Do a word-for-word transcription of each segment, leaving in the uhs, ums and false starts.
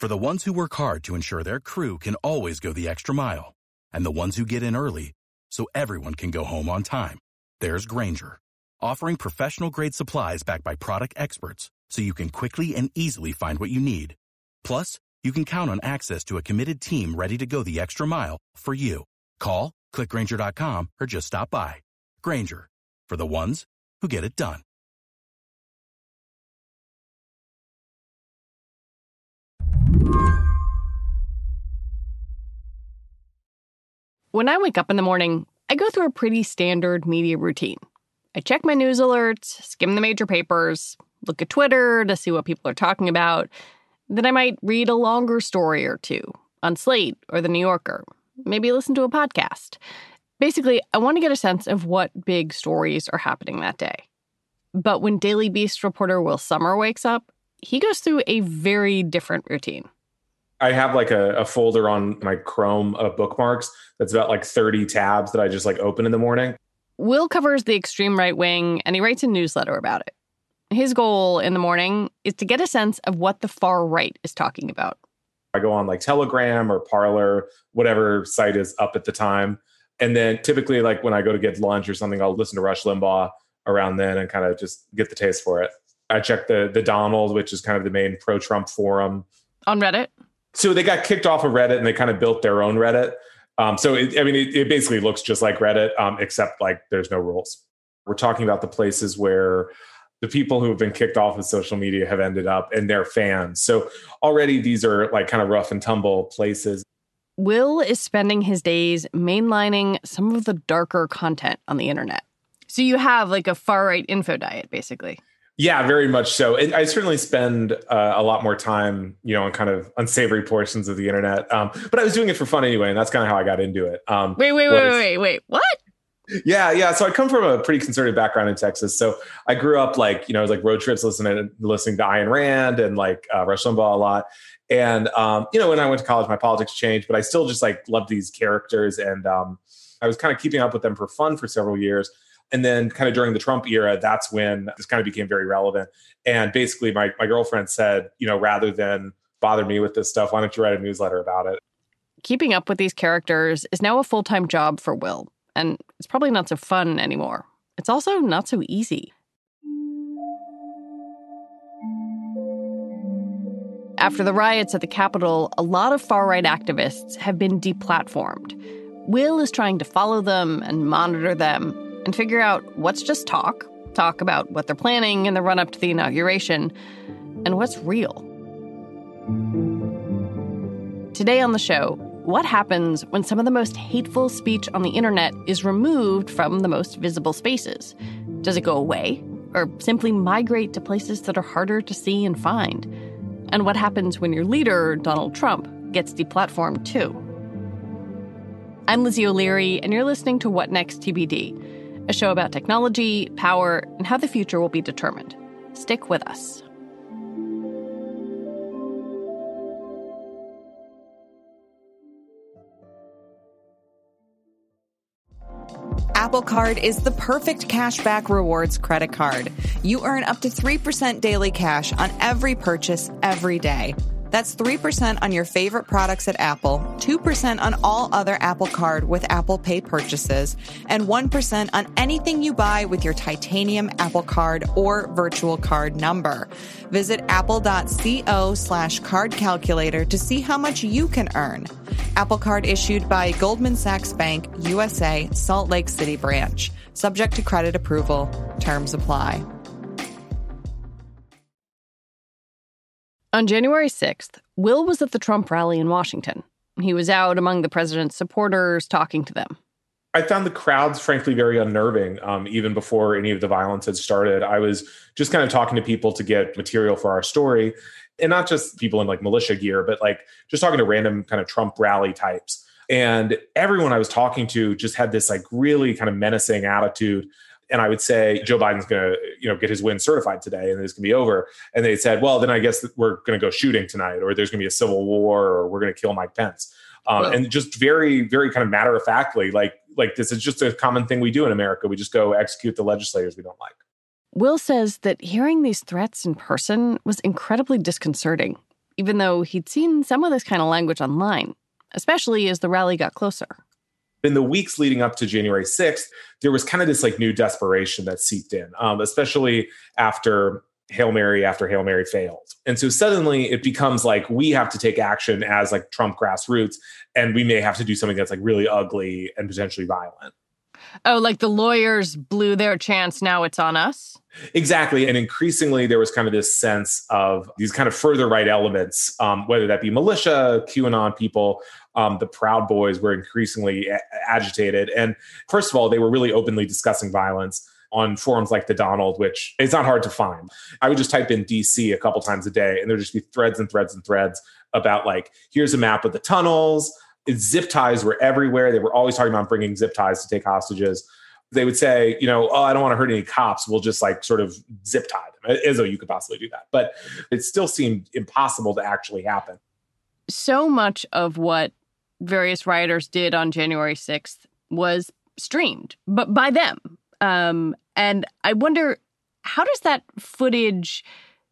For the ones who work hard to ensure their crew can always go the extra mile, and the ones who get in early so everyone can go home on time, there's Grainger, offering professional-grade supplies backed by product experts so you can quickly and easily find what you need. Plus, you can count on access to a committed team ready to go the extra mile for you. Call, click Grainger dot com, or just stop by. Grainger, for the ones who get it done. When I wake up in the morning, I go through a pretty standard media routine. I check my news alerts, skim the major papers, look at Twitter to see what people are talking about. Then I might read a longer story or two on Slate or The New Yorker, maybe listen to a podcast. Basically, I want to get a sense of what big stories are happening that day. But when Daily Beast reporter Will Sommer wakes up, he goes through a very different routine. I have like a, a folder on my Chrome of bookmarks that's about like thirty tabs that I just like open in the morning. Will covers the extreme right wing, and he writes a newsletter about it. His goal in the morning is to get a sense of what the far right is talking about. I go on like Telegram or Parler, whatever site is up at the time. And then typically like when I go to get lunch or something, I'll listen to Rush Limbaugh around then and kind of just get the taste for it. I check the the Donald, which is kind of the main pro-Trump forum. On Reddit? So they got kicked off of Reddit and they kind of built their own Reddit. Um, so, it, I mean, it, it basically looks just like Reddit, um, except like there's no rules. We're talking about the places where the people who have been kicked off of social media have ended up and they're fans. So already these are like kind of rough and tumble places. Will is spending his days mainlining some of the darker content on the internet. So you have like a far-right info diet, basically. Yeah, very much so. And I certainly spend uh, a lot more time, you know, on kind of unsavory portions of the internet. Um, but I was doing it for fun anyway, and that's kind of how I got into it. Um, wait, wait, wait, wait, wait, wait. What? Yeah, yeah. So I come from a pretty conservative background in Texas. So I grew up like, you know, it was like road trips listening listening to Ayn Rand and like uh, Rush Limbaugh a lot. And, um, you know, when I went to college, my politics changed, but I still just like loved these characters. And um, I was kind of keeping up with them for fun for several years. And then kind of during the Trump era, that's when this kind of became very relevant. And basically my, my girlfriend said, you know, rather than bother me with this stuff, why don't you write a newsletter about it? Keeping up with these characters is now a full-time job for Will. And it's probably not so fun anymore. It's also not so easy. After the riots at the Capitol, a lot of far-right activists have been deplatformed. Will is trying to follow them and monitor them and figure out what's just talk, talk about what they're planning in the run-up to the inauguration, and what's real. Today on the show, what happens when some of the most hateful speech on the internet is removed from the most visible spaces? Does it go away, or simply migrate to places that are harder to see and find? And what happens when your leader, Donald Trump, gets deplatformed too? I'm Lizzie O'Leary, and you're listening to What Next T B D, a show about technology, power, and how the future will be determined. Stick with us. Apple Card is the perfect cashback rewards credit card. You earn up to three percent daily cash on every purchase every day. That's three percent on your favorite products at Apple, two percent on all other Apple Card with Apple Pay purchases, and one percent on anything you buy with your titanium Apple Card or virtual card number. Visit apple.co slash card calculator to see how much you can earn. Apple Card issued by Goldman Sachs Bank, U S A, Salt Lake City branch. Subject to credit approval. Terms apply. On January sixth, Will was at the Trump rally in Washington. He was out among the president's supporters talking to them. I found the crowds, frankly, very unnerving, um, even before any of the violence had started. I was just kind of talking to people to get material for our story, and not just people in like militia gear, but like just talking to random kind of Trump rally types. And everyone I was talking to just had this like really kind of menacing attitude. And I would say, Joe Biden's going to, you know, get his win certified today and it's going to be over. And they said, well, then I guess we're going to go shooting tonight, or there's going to be a civil war, or we're going to kill Mike Pence. Um, and just very, very kind of matter of factly, like, like this is just a common thing we do in America. We just go execute the legislators we don't like. Will says that hearing these threats in person was incredibly disconcerting. even though he'd seen some of this kind of language online, especially as the rally got closer. In the weeks leading up to January sixth, there was kind of this like new desperation that seeped in, um, especially after Hail Mary after Hail Mary failed. And so suddenly it becomes like we have to take action as like Trump grassroots, and we may have to do something that's like really ugly and potentially violent. Oh, like the lawyers blew their chance. Now it's on us. Exactly. And increasingly, there was kind of this sense of these kind of further right elements, um, whether that be militia, QAnon people, um, the Proud Boys were increasingly a- agitated. And first of all, they were really openly discussing violence on forums like the Donald, which is not hard to find. I would just type in D C a couple times a day, and there'd just be threads and threads and threads about like, here's a map of the tunnels. Zip ties were everywhere. They were always talking about bringing zip ties to take hostages. They would say, you know, oh, I don't want to hurt any cops. We'll just like sort of zip tie them, as though you could possibly do that. But it still seemed impossible to actually happen. So much of what various rioters did on January sixth was streamed, but by them. Um, and I wonder, how does that footage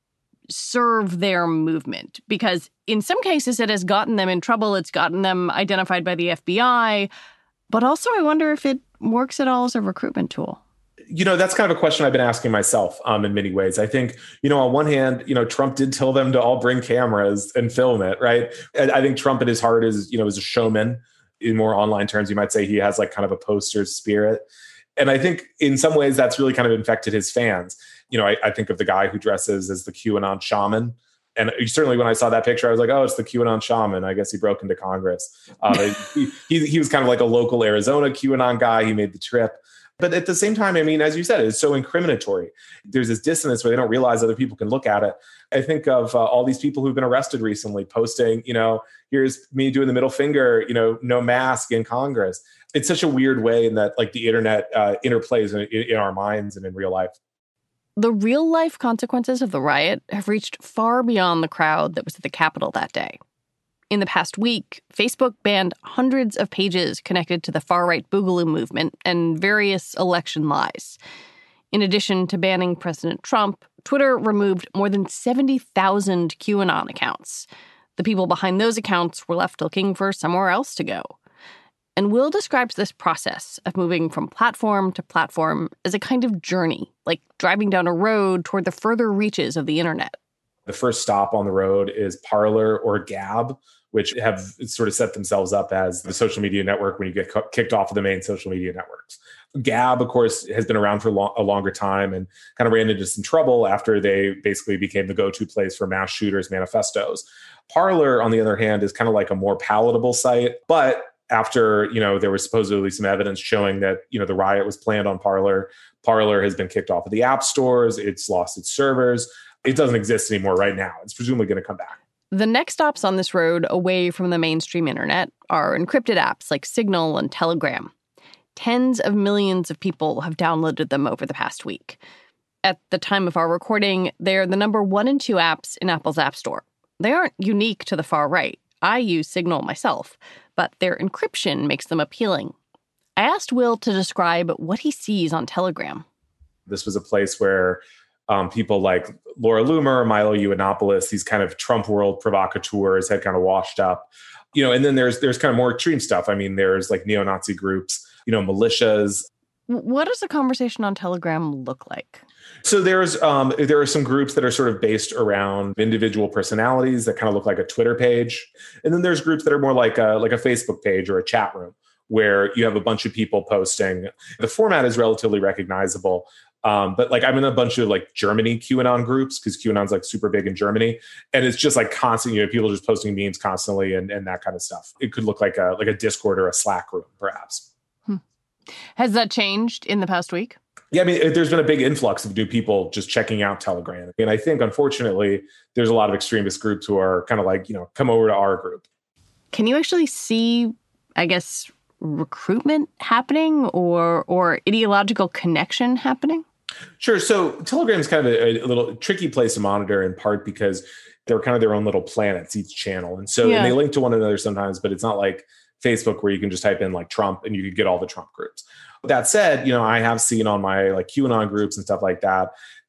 serve their movement? Because in some cases, it has gotten them in trouble. It's gotten them identified by the F B I. But also, I wonder if it works at all as a recruitment tool. You know, that's kind of a question I've been asking myself um, in many ways. I think, you know, on one hand, you know, Trump did tell them to all bring cameras and film it, right? And I think Trump at his heart is, you know, is a showman. In more online terms, you might say he has like kind of a poster spirit. And I think in some ways that's really kind of infected his fans. You know, I, I think of the guy who dresses as the QAnon shaman. And certainly when I saw that picture, I was like, oh, it's the QAnon shaman. I guess he broke into Congress. Uh, he, he, he was kind of like a local Arizona QAnon guy. He made the trip. But at the same time, I mean, as you said, it's so incriminatory. There's this dissonance where they don't realize other people can look at it. I think of uh, all these people who've been arrested recently posting, you know, here's me doing the middle finger, you know, no mask in Congress. It's such a weird way in that like the internet uh, interplays in, in our minds and in real life. The real life consequences of the riot have reached far beyond the crowd that was at the Capitol that day. In the past week, Facebook banned hundreds of pages connected to the far-right Boogaloo movement and various election lies. In addition to banning President Trump, Twitter removed more than seventy thousand QAnon accounts. The people behind those accounts were left looking for somewhere else to go. And Will describes this process of moving from platform to platform as a kind of journey, like driving down a road toward the further reaches of the internet. The first stop on the road is Parler or Gab, which have sort of set themselves up as the social media network when you get kicked off of the main social media networks. Gab, of course, has been around for a longer time and kind of ran into some trouble after they basically became the go-to place for mass shooters' manifestos. Parler, on the other hand, is kind of like a more palatable site. But after, you know, there was supposedly some evidence showing that, you know, the riot was planned on Parler, Parler has been kicked off of the app stores. It's lost its servers. It doesn't exist anymore right now. It's presumably going to come back. The next stops on this road away from the mainstream internet are encrypted apps like Signal and Telegram. Tens of millions of people have downloaded them over the past week. At the time of our recording, they're the number one and two apps in Apple's App Store. They aren't unique to the far right. I use Signal myself, but their encryption makes them appealing. I asked Will to describe what he sees on Telegram. This was a place where Um, people like Laura Loomer, Milo Yiannopoulos, these kind of Trump world provocateurs had kind of washed up, you know, and then there's there's kind of more extreme stuff. I mean, there's like neo-Nazi groups, you know, militias. What does the conversation on Telegram look like? So there's um, there are some groups that are sort of based around individual personalities that kind of look like a Twitter page. And then there's groups that are more like a, like a Facebook page or a chat room where you have a bunch of people posting. The format is relatively recognizable. Um, but like I'm in a bunch of like Germany QAnon groups because QAnon's like super big in Germany. And it's just like constant, you know, people just posting memes constantly and, and that kind of stuff. It could look like a like a Discord or a Slack room, perhaps. Hmm. Has that changed in the past week? Yeah, I mean, there's been a big influx of new people just checking out Telegram. And I think, unfortunately, there's a lot of extremist groups who are kind of like, you know, come over to our group. Can you actually see, I guess, recruitment happening or or ideological connection happening? Sure. So Telegram is kind of a, a little tricky place to monitor, in part because they're kind of their own little planets, each channel. And so yeah. and they link to one another sometimes, but it's not like Facebook where you can just type in like Trump and you could get all the Trump groups. That said, you know, I have seen on my like QAnon groups and stuff like that,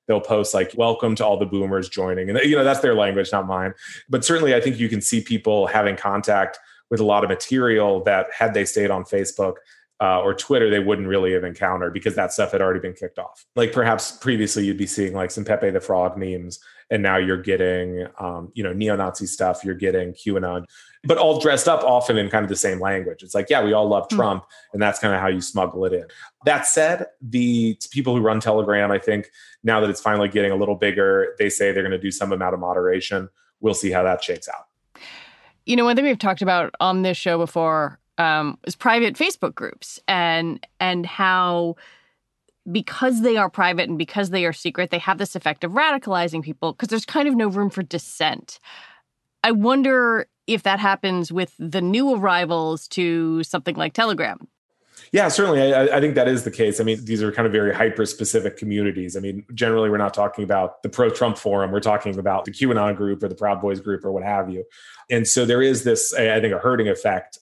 they'll post like, welcome to all the boomers joining. And, you know, that's their language, not mine. But certainly I think you can see people having contact with a lot of material that had they stayed on Facebook uh, or Twitter, they wouldn't really have encountered because that stuff had already been kicked off. Like perhaps previously you'd be seeing like some Pepe the Frog memes, and now you're getting, um, you know, neo-Nazi stuff, you're getting QAnon, but all dressed up often in kind of the same language. It's like, yeah, we all love Trump, mm-hmm. and that's kind of how you smuggle it in. That said, the people who run Telegram, I think now that it's finally getting a little bigger, they say they're going to do some amount of moderation. We'll see how that shakes out. You know, one thing we've talked about on this show before um, is private Facebook groups and and how because they are private and because they are secret, they have this effect of radicalizing people because there's kind of no room for dissent. I wonder if that happens with the new arrivals to something like Telegram. Yeah, certainly. I, I think that is the case. I mean, these are kind of very hyper-specific communities. I mean, generally, we're not talking about the pro-Trump forum. We're talking about the QAnon group or the Proud Boys group or what have you. And so there is this, I think, a herding effect.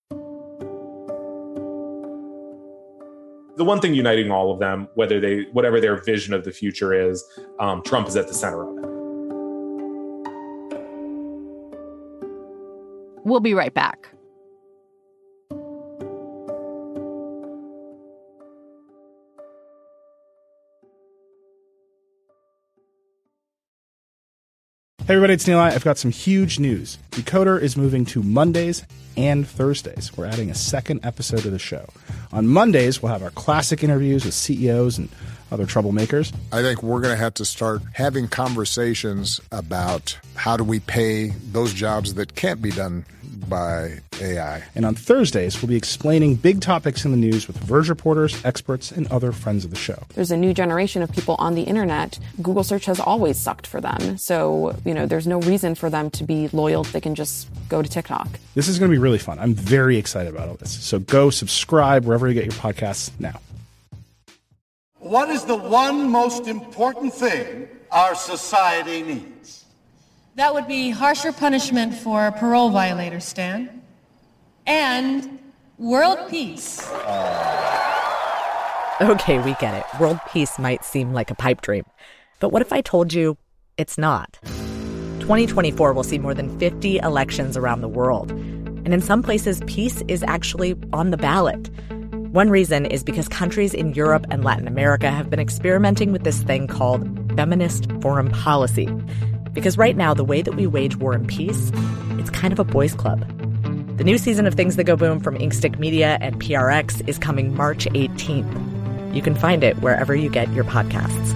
The one thing uniting all of them, whether they, whatever their vision of the future is, um, Trump is at the center of it. We'll be right back. Hey everybody, it's Neil. I've got some huge news. Decoder is moving to Mondays and Thursdays. We're adding a second episode of the show. On Mondays, we'll have our classic interviews with C E Os and other troublemakers. I think we're going to have to start having conversations about how do we pay those jobs that can't be done by A I. And on Thursdays, we'll be explaining big topics in the news with Verge reporters, experts, and other friends of the show. There's a new generation of people on the internet. Google search has always sucked for them. So, you know, there's no reason for them to be loyal. They can just go to TikTok. This is going to be really fun. I'm very excited about all this. So go subscribe wherever you get your podcasts now. What is the one most important thing our society needs? That would be harsher punishment for parole violators, Stan. And world peace. Okay, we get it. World peace might seem like a pipe dream. But what if I told you it's not? twenty twenty-four will see more than fifty elections around the world. And in some places, peace is actually on the ballot. One reason is because countries in Europe and Latin America have been experimenting with this thing called feminist foreign policy. Because right now, the way that we wage war and peace, it's kind of a boys' club. The new season of Things That Go Boom from Inkstick Media and P R X is coming March eighteenth. You can find it wherever you get your podcasts.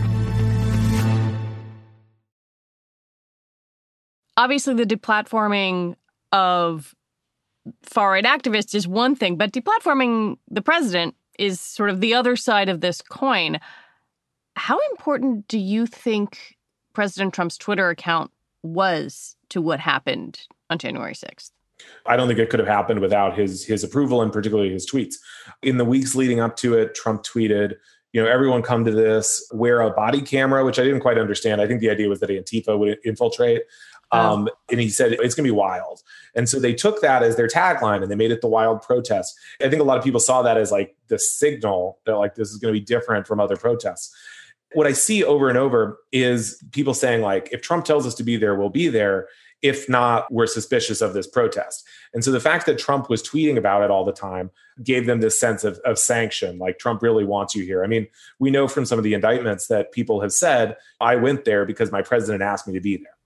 Obviously, the deplatforming of far-right activists is one thing, but deplatforming the president is sort of the other side of this coin. How important do you think President Trump's Twitter account was to what happened on January sixth? I don't think it could have happened without his his approval and particularly his tweets. In the weeks leading up to it, Trump tweeted, you know, everyone come to this, wear a body camera, which I didn't quite understand. I think the idea was that Antifa would infiltrate. Um, and he said, it's going to be wild. And so they took that as their tagline and they made it the wild protest. I think a lot of people saw that as like the signal that like this is going to be different from other protests. What I see over and over is people saying like, if Trump tells us to be there, we'll be there. If not, we're suspicious of this protest. And so the fact that Trump was tweeting about it all the time gave them this sense of, of sanction, like Trump really wants you here. I mean, we know from some of the indictments that people have said, I went there because my president asked me to be there.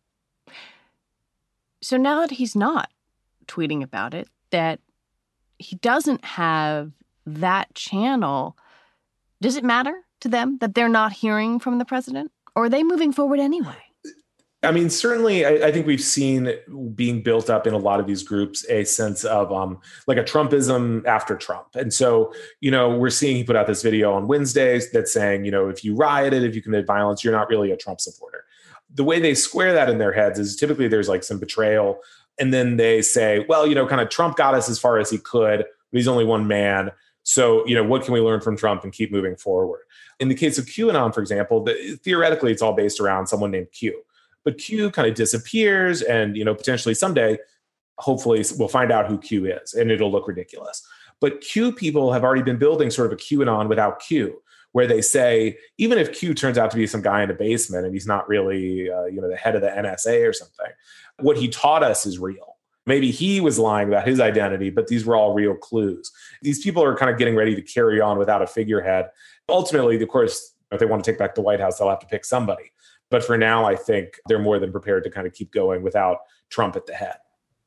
So now that he's not tweeting about it, that he doesn't have that channel, does it matter to them that they're not hearing from the president? Or are they moving forward anyway? I mean, certainly, I, I think we've seen being built up in a lot of these groups a sense of um, like a Trumpism after Trump. And so, you know, we're seeing he put out this video on Wednesdays that's saying, you know, if you rioted, if you committed violence, you're not really a Trump supporter. The way they square that in their heads is typically there's like some betrayal. And then they say, well, you know, kind of Trump got us as far as he could, but he's only one man. So, you know, what can we learn from Trump and keep moving forward? In the case of QAnon, for example, the, theoretically, it's all based around someone named Q. But Q kind of disappears and, you know, potentially someday, hopefully we'll find out who Q is and it'll look ridiculous. But Q people have already been building sort of a QAnon without Q, where they say, even if Q turns out to be some guy in a basement and he's not really, uh, you know, the head of the N S A or something, what he taught us is real. Maybe he was lying about his identity, but these were all real clues. These people are kind of getting ready to carry on without a figurehead. Ultimately, of course, if they want to take back the White House, they'll have to pick somebody. But for now, I think they're more than prepared to kind of keep going without Trump at the head.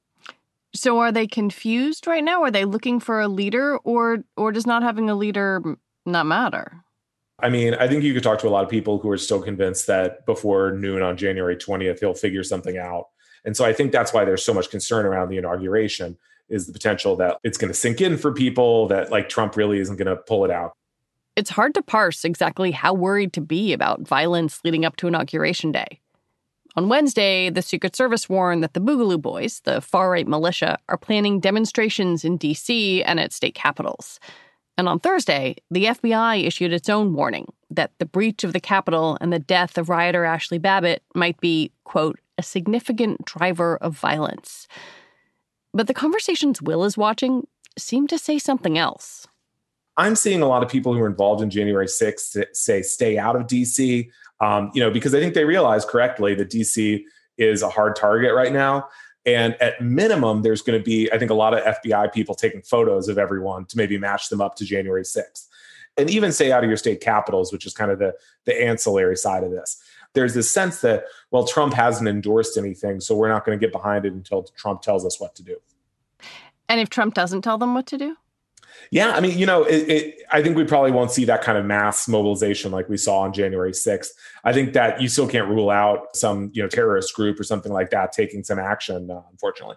So are they confused right now? Are they looking for a leader, or or does not having a leader not matter? I mean, I think you could talk to a lot of people who are still convinced that before noon on January twentieth, he'll figure something out. And so I think that's why there's so much concern around the inauguration, is the potential that it's going to sink in for people that like Trump really isn't going to pull it out. It's hard to parse exactly how worried to be about violence leading up to Inauguration Day. On Wednesday, the Secret Service warned that the Boogaloo Boys, the far-right militia, are planning demonstrations in D C and at state capitals. And on Thursday, the F B I issued its own warning that the breach of the Capitol and the death of rioter Ashley Babbitt might be, quote, a significant driver of violence. But the conversations Will is watching seem to say something else. I'm seeing a lot of people who are involved in January sixth say stay out of D C, um, you know, because I think they realize correctly that D C is a hard target right now. And at minimum, there's going to be, I think, a lot of F B I people taking photos of everyone to maybe match them up to January sixth. And even stay out of your state capitals, which is kind of the, the ancillary side of this. There's this sense that, well, Trump hasn't endorsed anything, so we're not going to get behind it until Trump tells us what to do. And if Trump doesn't tell them what to do? Yeah, I mean, you know, it, it, I think we probably won't see that kind of mass mobilization like we saw on January sixth. I think that you still can't rule out some, you know, terrorist group or something like that taking some action, uh, unfortunately.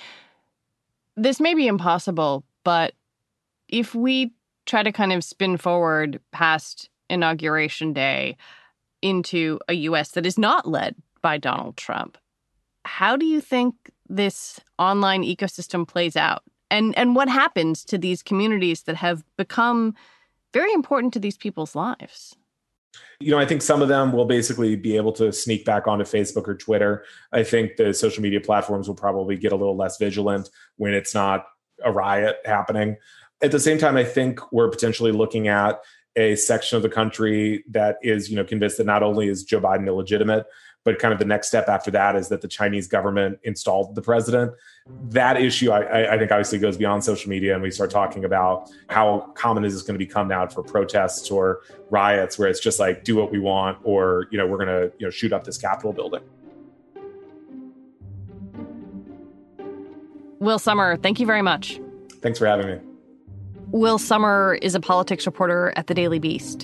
This may be impossible, but if we try to kind of spin forward past Inauguration Day into a U S that is not led by Donald Trump, how do you think this online ecosystem plays out? And and what happens to these communities that have become very important to these people's lives? You know, I think some of them will basically be able to sneak back onto Facebook or Twitter. I think the social media platforms will probably get a little less vigilant when it's not a riot happening. At the same time, I think we're potentially looking at a section of the country that is, you know, convinced that not only is Joe Biden illegitimate, but kind of the next step after that is that the Chinese government installed the president. That issue, I, I think, obviously goes beyond social media, and we start talking about how common is this going to become now for protests or riots, where it's just like, do what we want, or, you know, we're going to, you know, shoot up this Capitol building. Will Sommer, thank you very much. Thanks for having me. Will Sommer is a politics reporter at The Daily Beast.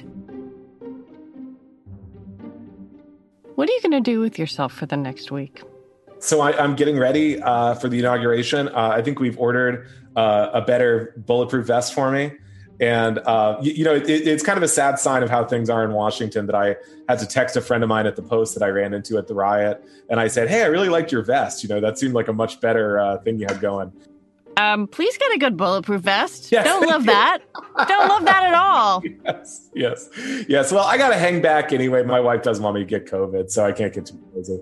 What are you going to do with yourself for the next week? So I, I'm getting ready uh, for the inauguration. Uh, I think we've ordered uh, a better bulletproof vest for me. And, uh, you, you know, it, it's kind of a sad sign of how things are in Washington that I had to text a friend of mine at the Post that I ran into at the riot. And I said, hey, I really liked your vest. You know, that seemed like a much better uh, thing you had going. Um, please get a good bulletproof vest. Yes, Don't love that. Don't love that at all. Yes, yes, yes. Well, I got to hang back anyway. My wife doesn't want me to get COVID, so I can't get too crazy.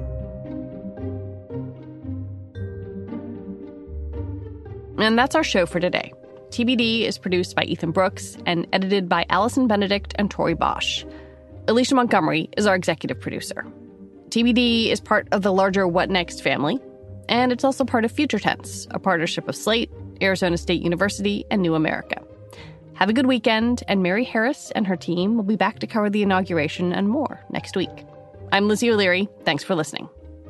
And that's our show for today. T B D is produced by Ethan Brooks and edited by Allison Benedict and Tori Bosch. Alicia Montgomery is our executive producer. T B D is part of the larger What Next family. And it's also part of Future Tense, a partnership of Slate, Arizona State University, and New America. Have a good weekend, and Mary Harris and her team will be back to cover the inauguration and more next week. I'm Lizzie O'Leary. Thanks for listening.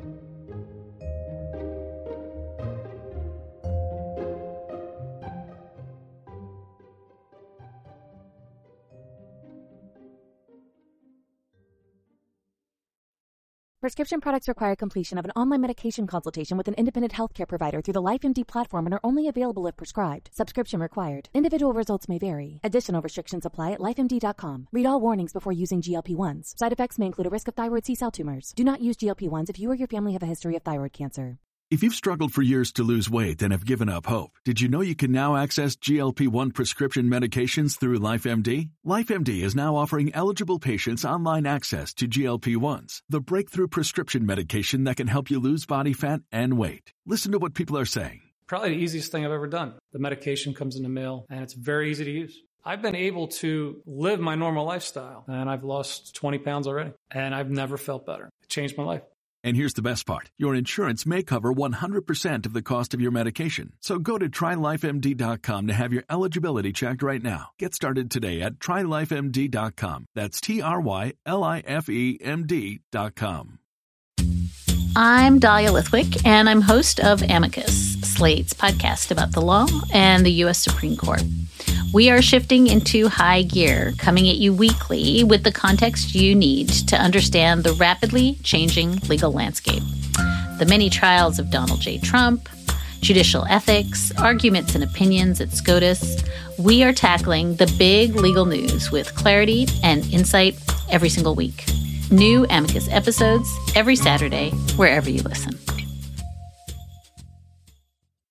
Prescription products require completion of an online medication consultation with an independent healthcare provider through the LifeMD platform and are only available if prescribed. Subscription required. Individual results may vary. Additional restrictions apply at life M D dot com. Read all warnings before using G L P ones. Side effects may include a risk of thyroid C-cell tumors. Do not use G L P ones if you or your family have a history of thyroid cancer. If you've struggled for years to lose weight and have given up hope, did you know you can now access G L P one prescription medications through LifeMD? LifeMD is now offering eligible patients online access to G L P ones, the breakthrough prescription medication that can help you lose body fat and weight. Listen to what people are saying. Probably the easiest thing I've ever done. The medication comes in the mail, and it's very easy to use. I've been able to live my normal lifestyle, and I've lost twenty pounds already, and I've never felt better. It changed my life. And here's the best part. Your insurance may cover one hundred percent of the cost of your medication. So go to try life M D dot com to have your eligibility checked right now. Get started today at try life M D dot com. That's T R Y L I F E M D dot com. I'm Dahlia Lithwick, and I'm host of Amicus, Slate's podcast about the law and the U S Supreme Court. We are shifting into high gear, coming at you weekly with the context you need to understand the rapidly changing legal landscape. The many trials of Donald J. Trump, judicial ethics, arguments and opinions at SCOTUS. We are tackling the big legal news with clarity and insight every single week. New Amicus episodes every Saturday, wherever you listen.